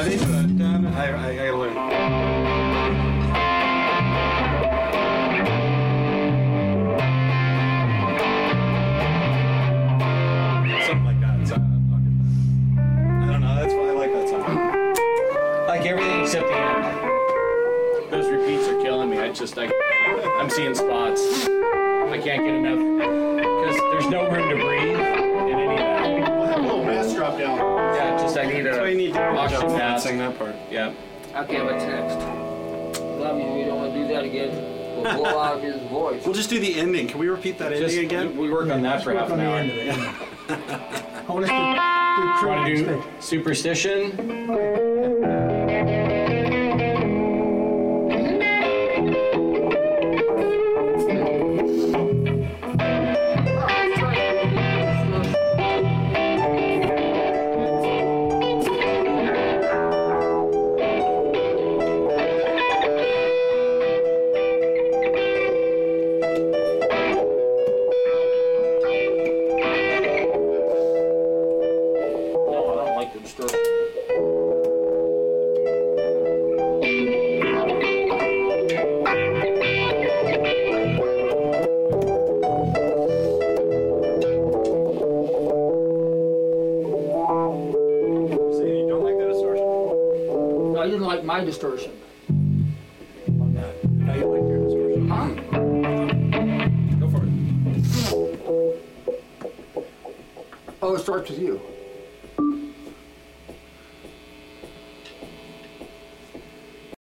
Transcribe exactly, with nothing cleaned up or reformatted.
Ready? I, I, I gotta learn. Something like that. So I'll get that. I don't know. That's why I like that song. Like everything except the end. Those repeats are killing me. I just, I, I'm seeing spots. I can't get enough because there's no room to breathe in any of that. We'll have a little mass drop down. Yeah, just I need a. That's why you need to oxygen jump mask. sing that part. Yeah. Okay, what's next? Love you. We don't want to do that again. We'll blow out his voice. We'll just do the ending. Can we repeat that Just, ending again? we work on that for half Work an on the hour. end of it, yeah. I want us to do crew Want to do instead. superstition? No, I don't like the distortion. Say you don't like the distortion? No, I didn't like my distortion. Now you like your distortion. Huh? Go for it. Oh, it starts with you.